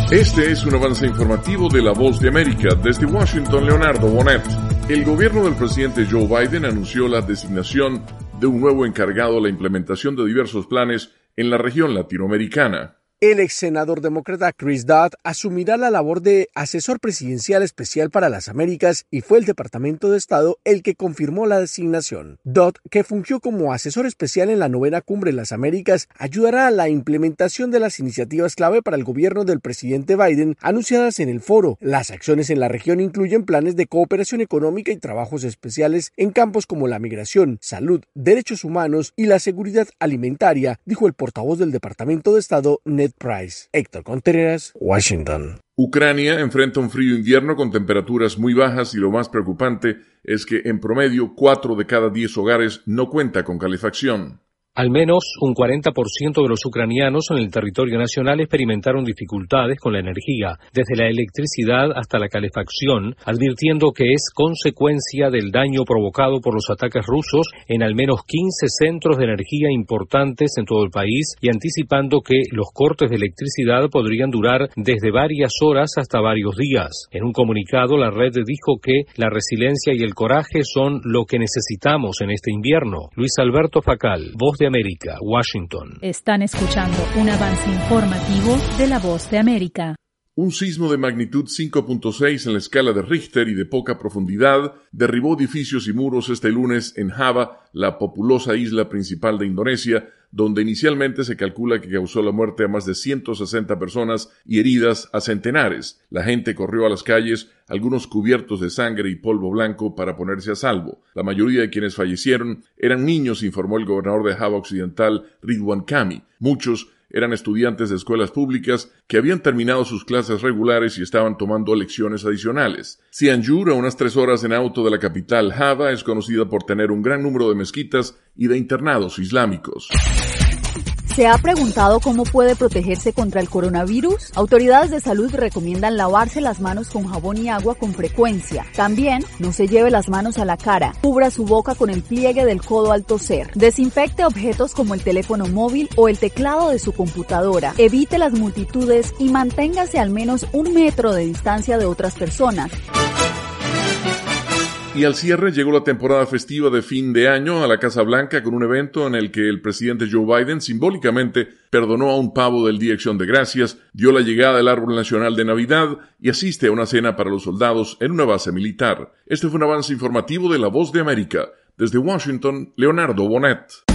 Este es un avance informativo de La Voz de América. Desde Washington, Leonardo Bonet. El gobierno del presidente Joe Biden anunció la designación de un nuevo encargado a la implementación de diversos planes en la región latinoamericana. El ex senador demócrata Chris Dodd asumirá la labor de asesor presidencial especial para las Américas y fue el Departamento de Estado el que confirmó la designación. Dodd, que fungió como asesor especial en la 9ª Cumbre de las Américas, ayudará a la implementación de las iniciativas clave para el gobierno del presidente Biden anunciadas en el foro. Las acciones en la región incluyen planes de cooperación económica y trabajos especiales en campos como la migración, salud, derechos humanos y la seguridad alimentaria, dijo el portavoz del Departamento de Estado, Ned Price. Héctor Contreras, Washington. Ucrania enfrenta un frío invierno con temperaturas muy bajas y lo más preocupante es que en promedio 4 de cada 10 hogares no cuenta con calefacción. Al menos un 40% de los ucranianos en el territorio nacional experimentaron dificultades con la energía, desde la electricidad hasta la calefacción, advirtiendo que es consecuencia del daño provocado por los ataques rusos en al menos 15 centros de energía importantes en todo el país y anticipando que los cortes de electricidad podrían durar desde varias horas hasta varios días. En un comunicado, la red dijo que la resiliencia y el coraje son lo que necesitamos en este invierno. Luis Alberto Facal, Voz de América, Washington. Están escuchando un avance informativo de La Voz de América. Un sismo de magnitud 5.6 en la escala de Richter y de poca profundidad derribó edificios y muros este lunes en Java, la populosa isla principal de Indonesia, donde inicialmente se calcula que causó la muerte a más de 160 personas y heridas a centenares. La gente corrió a las calles, algunos cubiertos de sangre y polvo blanco para ponerse a salvo. La mayoría de quienes fallecieron eran niños, informó el gobernador de Java Occidental, Ridwan Kami. Muchos eran estudiantes de escuelas públicas que habían terminado sus clases regulares y estaban tomando lecciones adicionales. Cianjur, a unas 3 horas en auto de la capital Java, es conocida por tener un gran número de mezquitas y de internados islámicos. ¿Se ha preguntado cómo puede protegerse contra el coronavirus? Autoridades de salud recomiendan lavarse las manos con jabón y agua con frecuencia. También, no se lleve las manos a la cara. Cubra su boca con el pliegue del codo al toser. Desinfecte objetos como el teléfono móvil o el teclado de su computadora. Evite las multitudes y manténgase al menos 1 metro de distancia de otras personas. Y al cierre llegó la temporada festiva de fin de año a la Casa Blanca con un evento en el que el presidente Joe Biden simbólicamente perdonó a un pavo del Día de Acción de Gracias, dio la llegada del árbol nacional de Navidad y asiste a una cena para los soldados en una base militar. Este fue un avance informativo de La Voz de América. Desde Washington, Leonardo Bonet.